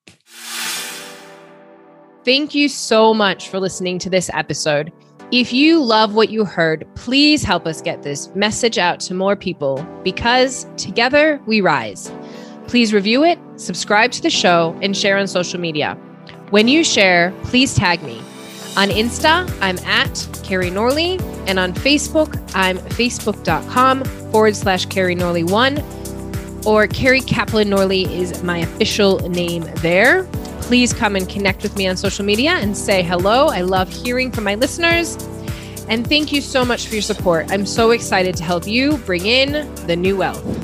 Thank you so much for listening to this episode. If you love what you heard, please help us get this message out to more people, because together we rise. Please review it, subscribe to the show, and share on social media. When you share, please tag me. On Insta, I'm at Carrie Norley, and on Facebook, I'm facebook.com/Carrie Norley 1, or Carrie Kaplan Norley is my official name there. Please come and connect with me on social media and say hello. I love hearing from my listeners. And thank you so much for your support. I'm so excited to help you bring in the new wealth.